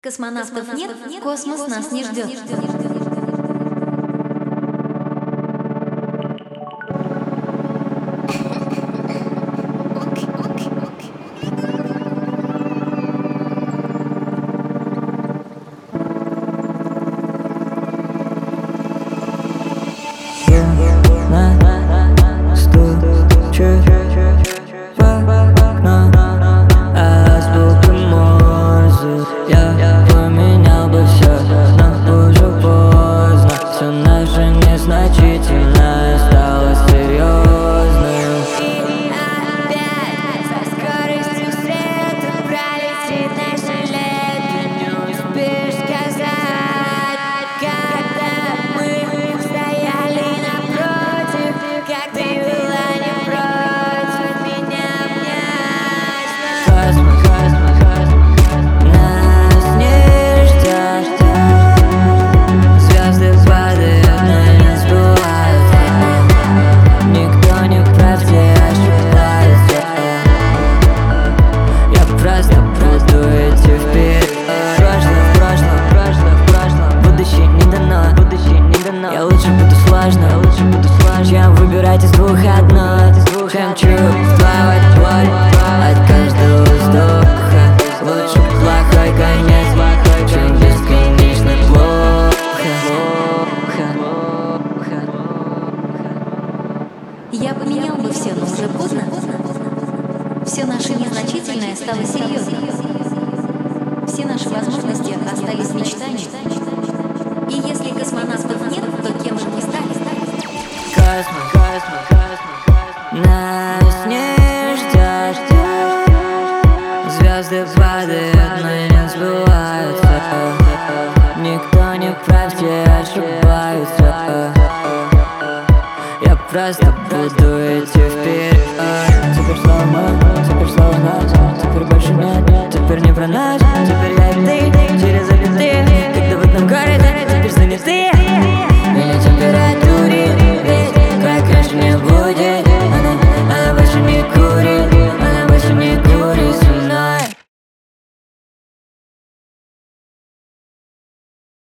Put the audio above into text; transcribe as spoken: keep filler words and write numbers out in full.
Космонавтов нет, космос нас не ждет. Незначительное стало серьезным. И опять со скоростью света пролетит наше лето. Не успеешь сказать, когда мы стояли напротив, как ты была не против меня обнять. Космос, космос, космос, нас не ждет. Звезды падают, но не сбываются. Никто не прав, все ошибаются. Я просто буду идти вперед. Прошлое, в прошлом, прошлое, в прошлом. Будущее не дано, будущее не дано. Я лучше буду сложно, я лучше буду сложно, чем выбирать из двух одно. Хочу плавать, плавать от каждого вздоха. Лучше плохой конец, чем бесконечно плохо. Я поменял бы все, но уже поздно. Все наше незначительное стало серьезным. Все наши возможности остались мечтами. И если космонавтов нет, то кем же мы стали? Космос, космос, космос, нас не ждет. Звезды падают, но не сбываются. Никто не прав, все ошибаются. Я просто буду идти вперед. Теперь снова мы, теперь снова нас. Теперь больше нет, теперь не про нас.